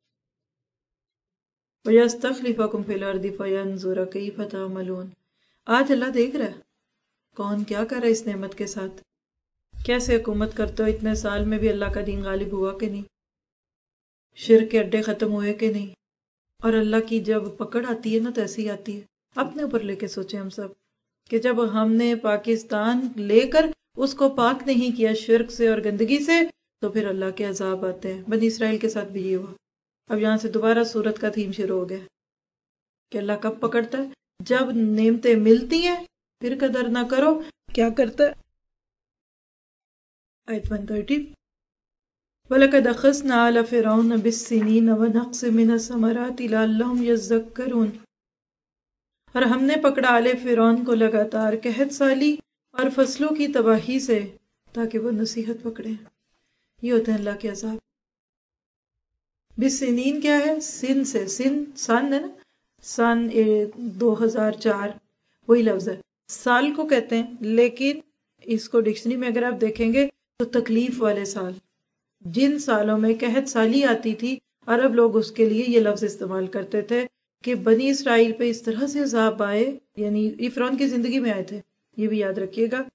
وَيَسْتَخْلِفَكُمْ فِي الْأَرْضِ فَيَنْظُرَ كَيْفَ تَعْمَلُونَ۔ آج اللہ دیکھ رہا ہے کون کیا کر رہا ہے اس نعمت کے ساتھ، کیسے حکومت کرتے ہو، اتنے سال میں بھی اللہ کا دین غالب ہوا کہ نہیں، شرک کے اڈے ختم ہوئے کہ نہیں۔ اور اللہ کی جب پکڑ آتی ہے نا تو ایسی آتی ہے، اپنے اوپر لے کے سوچیں ہم سب کہ جب ہم نے پاکستان لے کر اس کو پاک نہیں کیا شرک سے اور گندگی سے، تو پھر اللہ کے عذاب آتے ہیں۔ بنی اسرائیل کے ساتھ بھی یہ ہوا۔ اب یہاں سے دوبارہ سورت کا تھیم شروع ہو گیا کہ اللہ کب پکڑتا ہے؟ جب نعمتیں ملتی ہیں پھر قدر نہ کرو، کیا کرتا ہے؟ آیت ایک سو تیس، وَلَقَدْ أَخَذْنَا آلَ فِرْعَوْنَ بِالسِّنِينَ وَنَقْصٍ مِّنَ الثَّمَرَاتِ لَعَلَّهُمْ يَذَّكَّرُونَ۔ اور ہم نے پکڑا آل فرعون کو لگاتار قحط سالی اور فصلوں کی تباہی سے تاکہ وہ نصیحت پکڑے. یہ ہوتے ہیں اللہ کے عذاب. بسنین کیا ہے؟ سن سے، سن سن ہے نا، سن دو ہزار چار وہی لفظ ہے. سال کو کہتے ہیں، لیکن اس کو ڈکشنری میں اگر آپ دیکھیں گے تو تکلیف والے سال، جن سالوں میں قحط سالی آتی تھی عرب لوگ اس کے لیے یہ لفظ استعمال کرتے تھے کہ بنی اسرائیل پہ اس طرح سے عذاب آئے، یعنی یہ فرعون کی زندگی میں آئے تھے. یہ بھی یاد رکھیے گا.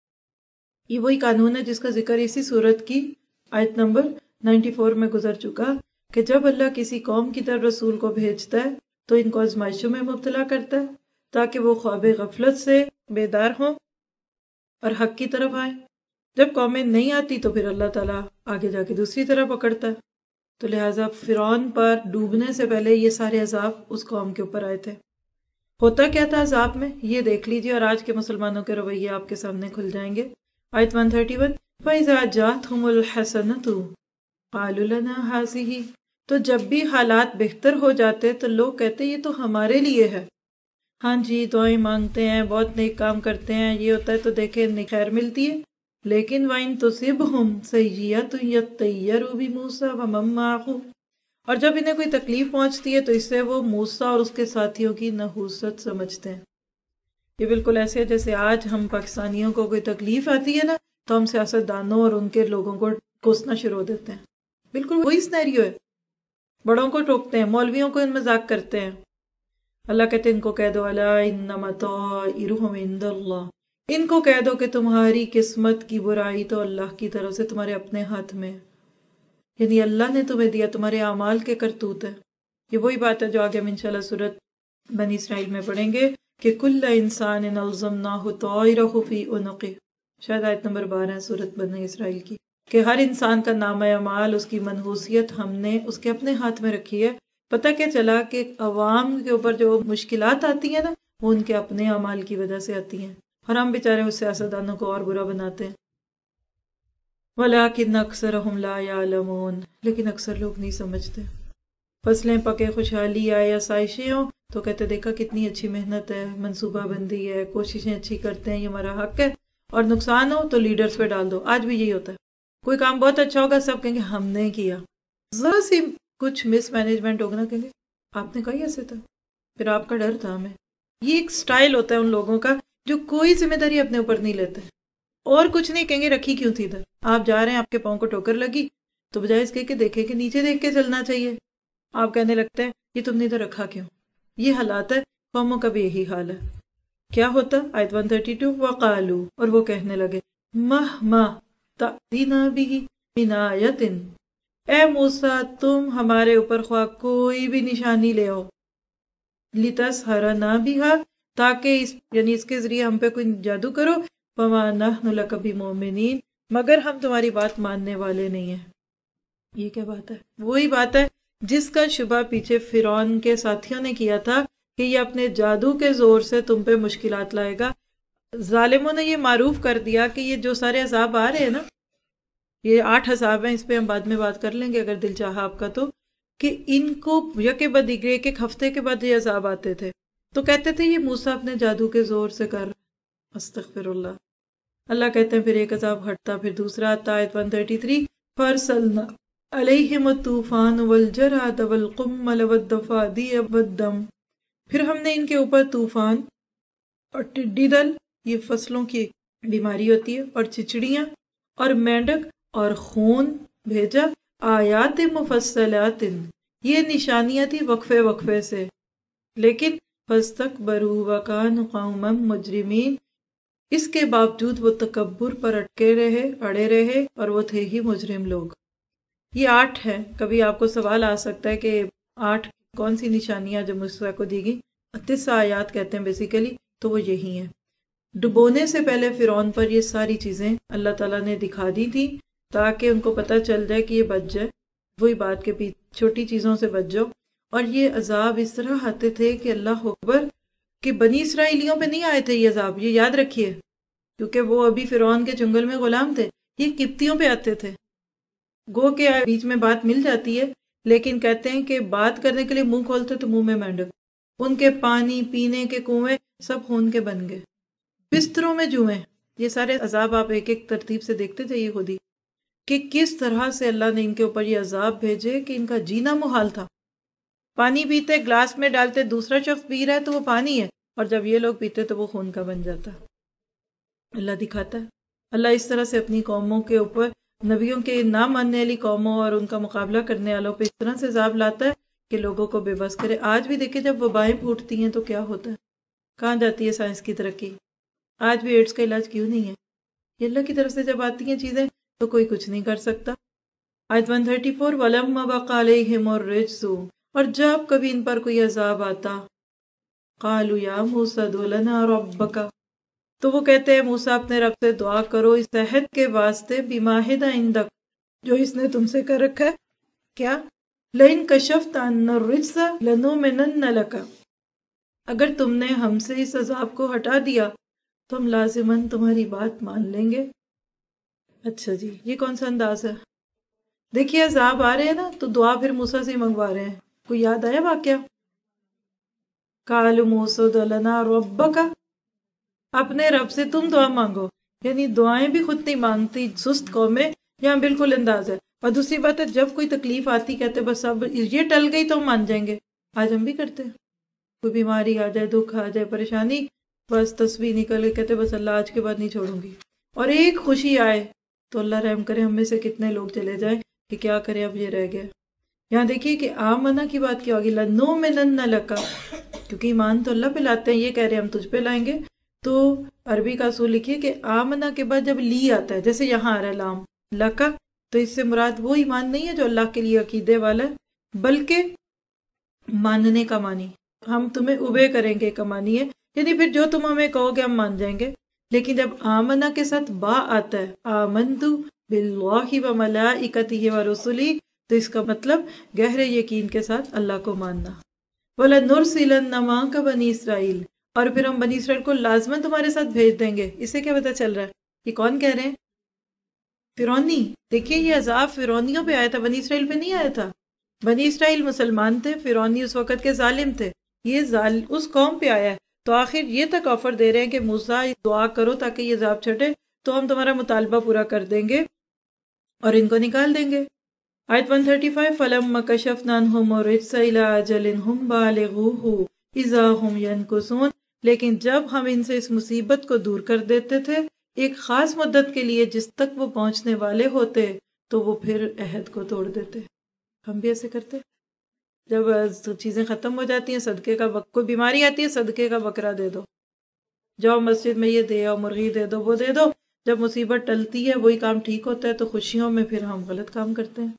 یہ وہی قانون ہے جس کا ذکر اسی صورت کی آیت نمبر چورانوے میں گزر چکا، کہ جب اللہ کسی قوم کی طرف رسول کو بھیجتا ہے تو ان کو آزمائشوں میں مبتلا کرتا ہے تاکہ وہ خواب غفلت سے بیدار ہوں اور حق کی طرف آئیں. جب قومیں نہیں آتی تو پھر اللہ تعالیٰ آگے جا کے دوسری طرح پکڑتا ہے. تو لہٰذا فرعون پر ڈوبنے سے پہلے یہ سارے عذاب اس قوم کے اوپر آئے تھے. ہوتا کیا تھا عذاب میں یہ دیکھ لیجیے، اور آج کے مسلمانوں کے رویے آپ کے سامنے کھل جائیں گے. آیت ایک سو اکتیس، فَإِذَا جَاءَتْهُمُ الْحَسَنَةُ قَالُوا لَنَا هَٰذِهِ، تو جب بھی حالات بہتر ہو جاتے تو لوگ کہتے یہ تو ہمارے لیے ہے. ہاں جی، دعائیں مانگتے ہیں، بہت نیک کام کرتے ہیں، یہ ہوتا ہے تو دیکھیں خیر ملتی ہے. لیکن وَإِن تُصِبْهُمْ سَيِّئَةٌ يَطَّيَّرُوا بِمُوسَىٰ وَمَن مَّعَهُ، اور جب انہیں کوئی تکلیف پہنچتی ہے تو اس سے وہ موسیٰ اور اس کے ساتھیوں کی نحوست سمجھتے ہیں. یہ بالکل ایسے ہے جیسے آج ہم پاکستانیوں کو کوئی تکلیف آتی ہے نا تو ہم سیاست دانوں اور ان کے لوگوں کو کوسنا شروع دیتے ہیں. بالکل وہی سینیریو ہے. بڑوں کو ٹوکتے ہیں، مولویوں کو ان مذاق کرتے ہیں. اللہ کہتے ہیں ان کو کہہ دو الا انما طائرهم عند اللہ، ان کو کہہ دو کہ تمہاری قسمت کی برائی تو اللہ کی طرف سے تمہارے اپنے ہاتھ میں ہے. یعنی اللہ نے تمہیں دیا، تمہارے اعمال کے کرتوت ہے. یہ وہی بات ہے جو آگے ہم انشاءاللہ سورۃ بنی اسرائیل میں پڑھیں گے کہ کل انسان الزمناہ طائرہ فی عنقہ، شاید آیت نمبر بارہ ہے سورۃ بنی اسرائیل کی، کہ ہر انسان کا نامہ اعمال، اس کی منحوسیت ہم نے اس کے اپنے ہاتھ میں رکھی ہے. پتہ کیا چلا کہ عوام کے اوپر جو مشکلات آتی ہیں نا وہ ان کے اپنے اعمال کی وجہ سے آتی ہیں، اور ہم بیچارے اس سیاستدانوں کو اور برا بناتے ہیں. وَلَٰكِنَّ أَكْثَرَهُمْ لَا يَعْلَمُونَ، لیکن اکثر لوگ نہیں سمجھتے. فصلیں پکے، خوشحالی آئے، آسائشیں ہوں تو کہتے دیکھا کتنی اچھی محنت ہے، منصوبہ بندی ہے، کوششیں اچھی کرتے ہیں، یہ ہمارا حق ہے. اور نقصان ہو تو لیڈرز پہ ڈال دو. آج بھی یہی ہوتا ہے. کوئی کام بہت اچھا ہوگا سب کہیں گے ہم نے کیا، ذرا سی کچھ مس مینجمنٹ ہوگا نا کہیں گے آپ نے کہا ایسے تھا، پھر آپ کا ڈر تھا ہمیں. یہ ایک سٹائل ہوتا ہے ان لوگوں کا جو کوئی ذمہ داری اپنے اوپر نہیں لیتے، اور کچھ نہیں کہیں گے رکھی کیوں تھی ادھر. آپ جا رہے ہیں، آپ کے پاؤں کو ٹھوکر لگی تو بجائے اس کے کہ دیکھے کہ نیچے دیکھ کے چلنا چاہیے، آپ کہنے لگتے ہیں یہ تم نے ادھر رکھا کیوں. یہ حالات ہے قوموں کا بھی یہی حال ہے. کیا ہوتا؟ آیت ایک سو بتیس، وقالو، اور وہ کہنے لگے مہما تأتینا بہ من آیت، اے موسیٰ تم ہمارے اوپر خواہ کوئی بھی نشانی لے آؤ، لتسحرنا بہا، تاکہ اس یعنی اس کے ذریعے ہم پہ کوئی جادو کرو، وما نحن لک بمؤمنین، مگر ہم تمہاری بات ماننے والے نہیں ہیں. یہ کیا بات ہے؟ وہی بات ہے جس کا شبہ پیچھے فرعون کے ساتھیوں نے کیا تھا کہ یہ اپنے جادو کے زور سے تم پہ مشکلات لائے گا. ظالموں نے یہ معروف کر دیا کہ یہ جو سارے عذاب آ رہے ہیں نا، یہ آٹھ عذاب ہیں، اس پہ ہم بعد میں بات کر لیں گے اگر دل چاہا آپ کا تو، کہ ان کو یکے بعد دیگرے ایک ایک ہفتے کے بعد یہ عذاب آتے تھے تو کہتے تھے یہ موسیٰ اپنے جادو کے زور سے کر. استغفر اللہ. اللہ کہتے ہیں پھر ایک عذاب ہٹتا پھر دوسرا آتا. آیت ایک سو تینتیس، فَأَرْسَلْنَا عَلَيْهِمُ الطُّوفَانَ وَالْجَرَادَ وَالْقُمَّلَ وَالضَّفَادِعَ وَالدَّمَ، پھر ہم نے ان کے اوپر طوفان اور ٹڈی دل، یہ فصلوں کی بیماری ہوتی ہے، اور چچڑیاں اور مینڈک اور خون بھیجا. آیات مفصلات، یہ نشانیاں تھی وقفے وقفے سے. لیکن فاستکبروا وکانوا قوما مجرمین، اس کے باوجود وہ تکبر پر اٹکے رہے، اڑے رہے، اور وہ تھے ہی مجرم لوگ. یہ آٹھ ہیں. کبھی آپ کو سوال آ سکتا ہے کہ آٹھ کون سی نشانیاں جو موسیٰ کو دی گئی؟ تسع آیات کہتے ہیں بیسیکلی، تو وہ یہی ہیں. ڈبونے سے پہلے فرعون پر یہ ساری چیزیں اللہ تعالیٰ نے دکھا دی تھی تاکہ ان کو پتہ چل جائے کہ یہ بچ جائے. وہی بات کے پیچھے چھوٹی چیزوں سے بچ جاؤ. اور یہ عذاب اس طرح آتے تھے کہ اللہ اکبر، کہ بنی اسرائیلیوں پہ نہیں آئے تھے یہ عذاب، یہ یاد رکھیے، کیونکہ وہ ابھی فرعون کے جنگل میں غلام تھے. یہ قبطیوں پہ آتے تھے. گو کے بیچ میں بات مل جاتی ہے، لیکن کہتے ہیں کہ بات کرنے کے لیے منہ کھولتے تو منہ میں مینڈک. ان کے پانی پینے کے کنویں سب خون کے بن گئے، بستروں میں جوئیں۔ یہ سارے عذاب آپ ایک ایک ترتیب سے دیکھتے جائیے خود ہی کہ کس طرح سے اللہ نے ان کے اوپر یہ عذاب بھیجے کہ ان کا جینا محال تھا۔ پانی پیتے، گلاس میں ڈالتے، دوسرا شخص پی رہا ہے تو وہ پانی ہے، اور جب یہ لوگ پیتے تو وہ خون کا بن جاتا۔ اللہ دکھاتا ہے، اللہ اس طرح سے اپنی قوموں کے اوپر، نبیوں کے نہ ماننے والی قوموں اور ان کا مقابلہ کرنے والوں پہ اس طرح سے عذاب لاتا ہے کہ لوگوں کو بے بس کرے۔ آج بھی دیکھیں جب وبائیں پھوٹتی ہیں تو کیا ہوتا ہے، کہاں جاتی ہے سائنس کی ترقی؟ آج بھی ایڈس کا علاج کیوں نہیں ہے؟ یہ اللہ کی طرف سے جب آتی ہیں چیزیں تو کوئی کچھ نہیں کر سکتا۔ آیت ایک سو چوتیس وَلَمَّا وَقَعَ عَلَيْهِمُ الرِّجْسُ، اور جب کبھی ان پر کوئی عذاب آتا، قَالُوا يَا مُوسَىٰ ادْعُ لَنَا رَبَّكَ، تو وہ کہتے ہیں موسیٰ اپنے رب سے دعا کرو اس عہد کے واسطے بِمَا عَہِدَ عِندَكَ، جو اس نے تم سے کر رکھا ہے۔ کیا؟ لَئِن كَشَفْتَ عَنَّا الرِّجْسَ لَنُؤْمِنَنَّ لَكَ، اگر تم نے ہم سے اس عذاب کو ہٹا دیا تو ہم لازماً تمہاری بات مان لیں گے۔ اچھا جی، یہ کون سا انداز ہے؟ دیکھیے عذاب آ رہے ہیں نا تو دعا پھر موسیٰ سے منگوا رہے ہیں۔ کوئی یاد آیا واقعہ؟ قَالُوا مُوسَىٰ ادْعُ لَنَا رَبَّكَ، اپنے رب سے تم دعا مانگو، یعنی دعائیں بھی خود نہیں مانگتی سست قومیں، یہاں بالکل انداز ہے۔ اور دوسری بات ہے جب کوئی تکلیف آتی کہتے بس اب یہ ٹل گئی تو ہم مان جائیں گے۔ آج ہم بھی کرتے ہیں، کوئی بیماری آ جائے، دکھ آ جائے، پریشانی، بس تسبیح نکل گئی کہتے بس اللہ آج کے بعد نہیں چھوڑوں گی۔ اور ایک خوشی آئے تو اللہ رحم کرے ہم میں سے کتنے لوگ چلے جائیں کہ کیا کرے اب یہ رہ گیا۔ یہاں دیکھیے کہ آمنہ کی بات کیا ہوگی، لَنُؤْمِنَنَّ لَكَ، کیونکہ ایمان تو اللہ پہ لاتے ہیں، یہ کہہ رہے ہیں ہم تجھ پہ لائیں گے۔ تو عربی کا اصول لکھیے کہ آمنہ کے بعد جب لی آتا ہے، جیسے یہاں آ رہا ہے لام لکا، تو اس سے مراد وہ ایمان نہیں ہے جو اللہ کے لیے عقیدے والا ہے، بلکہ ماننے کا معنی، ہم تمہیں اوبے کریں گے کا معنی ہے، یعنی پھر جو تم ہمیں کہو گے ہم مان جائیں گے۔ لیکن جب آمنہ کے ساتھ با آتا ہے، آمنتُ باللہ وملائکتہ ورسلہ، تو اس کا مطلب گہرے یقین کے ساتھ اللہ کو ماننا۔ وَلَنُرْسِلَنَّ مَعَكَ بَنِي اسرائیل، اور پھر ہم بنی اسرائیل کو لازماً تمہارے ساتھ بھیج دیں گے۔ اس سے کیا پتہ چل رہا ہے؟ یہ کون کہہ رہے ہیں؟ فرعونی۔ دیکھیے یہ عذاب فرعونیوں پہ آیا تھا، بنی اسرائیل پہ نہیں آیا تھا۔ بنی اسرائیل مسلمان تھے، فرعونی اس وقت کے ظالم تھے، یہ ظالم اس قوم پہ آیا ہے۔ تو آخر یہ تک آفر دے رہے ہیں کہ موسیٰ دعا کرو تاکہ یہ عذاب چھٹے تو ہم تمہارا مطالبہ پورا کر دیں گے اور ان کو نکال دیں گے۔ آیت ایک سو پینتیس فَلَمَّا كَشَفْنَا عَنْهُمُ الرِّجْسَ إِلَىٰ أَجَلٍ هُمْ بَالِغُوهُ إِذَا هُمْ يَنْكُثُونَ، لیکن جب ہم ان سے اس مصیبت کو دور کر دیتے تھے ایک خاص مدت کے لیے جس تک وہ پہنچنے والے ہوتے تو وہ پھر عہد کو توڑ دیتے۔ ہم بھی ایسے کرتے، جب چیزیں ختم ہو جاتی ہیں صدقے کا بک... کوئی بیماری آتی ہے صدقے کا بکرا دے دو، جاؤ مسجد میں یہ دے آؤ، مرغی دے دو، وہ دے دو۔ جب مصیبت ٹلتی ہے وہی کام ٹھیک ہوتا ہے تو خوشیوں میں پھر ہم غلط کام کرتے ہیں۔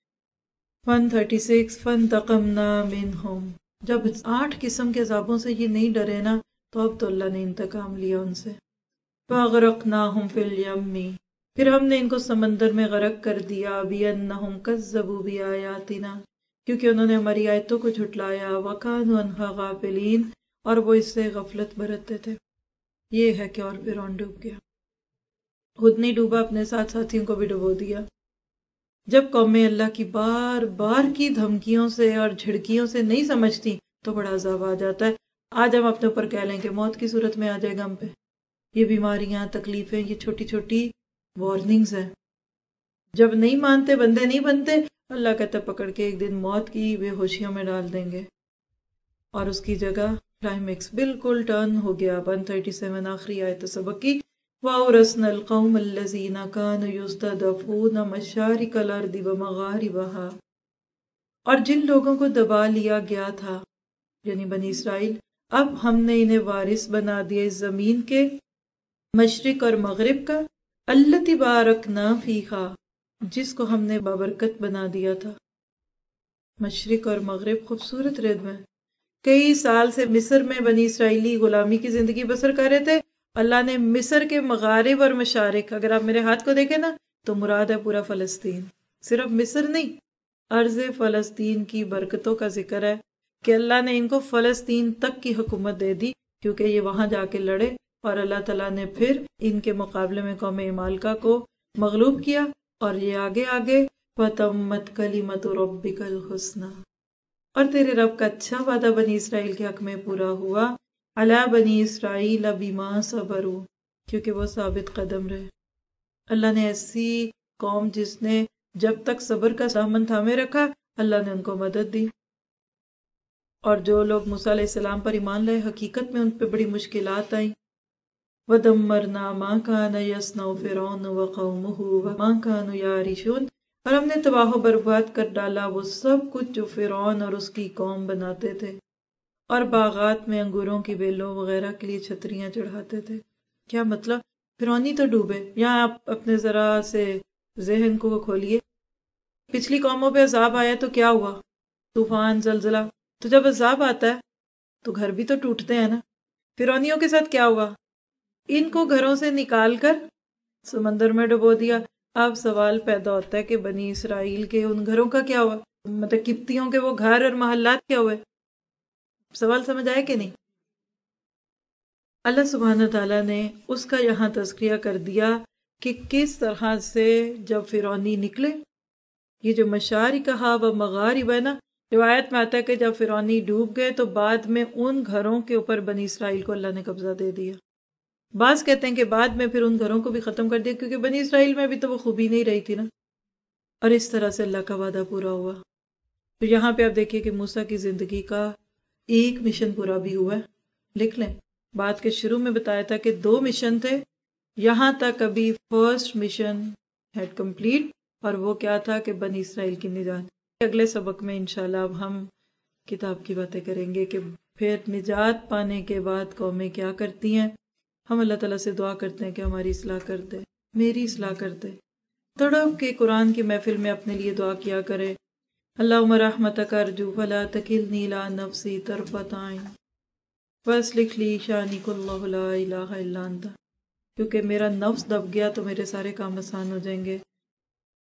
ایک سو چھتیس فَانْتَقَمْنَا مِنْهُمْ، جب آٹھ قسم کے عذابوں سے یہ نہیں ڈرے نا تو اب تو اللہ نے انتقام لیا ان سے۔ فَأَغْرَقْنَاهُمْ فِي الْيَمِّ، پھر ہم نے ان کو سمندر میں غرق کر دیا، بِأَنَّهُمْ كَذَّبُوا بِآيَاتِنَا، کیونکہ انہوں نے ہماری آیتوں کو جھٹلایا، وَكَانُوا عَنْهَا غَافِلِينَ، اور وہ اس سے غفلت برتتے تھے۔ یہ ہے کہ اور فرعون ڈوب گیا، خود نہیں ڈوبا، اپنے ساتھ ساتھیوں کو بھی ڈبو دیا۔ جب قومیں اللہ کی بار بار کی دھمکیوں سے اور جھڑکیوں سے نہیں سمجھتی تو بڑا عذاب آ جاتا ہے۔ آج ہم اپنے اوپر کہہ لیں کہ موت کی صورت میں آ جائے گا ہم پہ، یہ بیماریاں، تکلیفیں، یہ چھوٹی چھوٹی وارننگز ہیں۔ جب نہیں مانتے، بندے نہیں بنتے، اللہ کہتا پکڑ کے ایک دن موت کی بے ہوشیوں میں ڈال دیں گے، اور اس کی جگہ کلائمیکس بالکل ٹرن ہو گیا۔ ایک سو سینتیس آخری آیت سبق کی، وَأَوْرَثْنَا الْقَوْمَ الَّذِينَ كَانُوا يُسْتَضْعَفُونَ مَشَارِقَ الْأَرْضِ وَمَغَارِبَهَا، اور جن لوگوں کو دبا لیا گیا تھا یعنی بنی اسرائیل، اب ہم نے انہیں وارث بنا دیا اس زمین کے مشرق اور مغرب کا، الَّتِي بَارَكْنَا فِيهَا، جس کو ہم نے بابرکت بنا دیا تھا۔ مشرق اور مغرب خوبصورت ردم ہے۔ کئی سال سے مصر میں بنی اسرائیلی غلامی کی زندگی بسر کر رہے تھے، اللہ نے مصر کے مغارب اور مشارق، اگر آپ میرے ہاتھ کو دیکھیں نا تو مراد ہے پورا فلسطین، صرف مصر نہیں، ارض فلسطین کی برکتوں کا ذکر ہے کہ اللہ نے ان کو فلسطین تک کی حکومت دے دی کیونکہ یہ وہاں جا کے لڑے، اور اللہ تعالیٰ نے پھر ان کے مقابلے میں قوم عمالقہ کو مغلوب کیا، اور یہ آگے آگے وَتَمَّتْ كَلِمَةُ رَبِّكَ الْحُسْنَى، اور تیرے رب کا اچھا وعدہ بنی اسرائیل کے حق میں پورا ہوا، علی بنی اسرائیل بما صبروا، کیونکہ وہ ثابت قدم رہے۔ اللہ نے ایسی قوم جس نے جب تک صبر کا دامن تھامے رکھا، اللہ نے ان کو مدد دی۔ اور جو لوگ موسیٰ علیہ السلام پر ایمان لائے، حقیقت میں ان پہ بڑی مشکلات آئیں۔ وَدَمَّرْنَا مَا كَانَ يَصْنَعُ فِرْعَوْنُ وَقَوْمُهُ وَمَا كَانُوا يَعْرِشُونَ، اور ہم نے تباہ و برباد کر ڈالا وہ سب کچھ جو فرعون اور اس کی قوم بناتے تھے، اور باغات میں انگوروں کی بیلوں وغیرہ کے لیے چھتریاں چڑھاتے تھے۔ کیا مطلب؟ فرعونی تو ڈوبے۔ یہاں آپ اپنے ذرا سے ذہن کو کھولیے، پچھلی قوموں پہ عذاب آیا تو کیا ہوا؟ طوفان، زلزلہ۔ تو جب عذاب آتا ہے تو گھر بھی تو ٹوٹتے ہیں نا۔ فرعونیوں کے ساتھ کیا ہوا؟ ان کو گھروں سے نکال کر سمندر میں ڈبو دیا۔ اب سوال پیدا ہوتا ہے کہ بنی اسرائیل کے ان گھروں کا کیا ہوا؟ مطلب قبطیوں کے وہ گھر اور محلات کیا ہوئے؟ سوال سمجھ آئے کہ نہیں؟ اللہ سبحانہ تعالیٰ نے اس کا یہاں تذکرہ کر دیا کہ کس طرح سے جب فرعونی نکلے، یہ جو مشارقہا و مغارب ہے نا، روایت میں آتا ہے کہ جب فرعونی ڈوب گئے تو بعد میں ان گھروں کے اوپر بنی اسرائیل کو اللہ نے قبضہ دے دیا۔ بعض کہتے ہیں کہ بعد میں پھر ان گھروں کو بھی ختم کر دیا، کیونکہ بنی اسرائیل میں بھی تو وہ خوبی نہیں رہی تھی نا۔ اور اس طرح سے اللہ کا وعدہ پورا ہوا۔ تو یہاں پہ آپ دیکھیے کہ موسیٰ کی زندگی کا ایک مشن پورا بھی ہوا ہے۔ لکھ لیں، بات کے شروع میں بتایا تھا کہ دو مشن تھے، یہاں تک ابھی فرسٹ مشن ہیڈ کمپلیٹ، اور وہ کیا تھا کہ بنی اسرائیل کی نجات۔ اگلے سبق میں انشاءاللہ اب ہم کتاب کی باتیں کریں گے کہ پھر نجات پانے کے بعد قومیں کیا کرتی ہیں۔ ہم اللہ تعالیٰ سے دعا کرتے ہیں کہ ہماری اصلاح کر دے، میری اصلاح کر دے۔ تڑپ کے قرآن کی محفل میں اپنے لیے دعا کیا کرے، اللہم رحمتک ارجو فلا تکلنی الی نفسی طرفۃ عین واصلح لی شانی کلہ لا الہ الا انت، کیونکہ میرا نفس دب گیا تو میرے سارے کام آسان ہو جائیں گے۔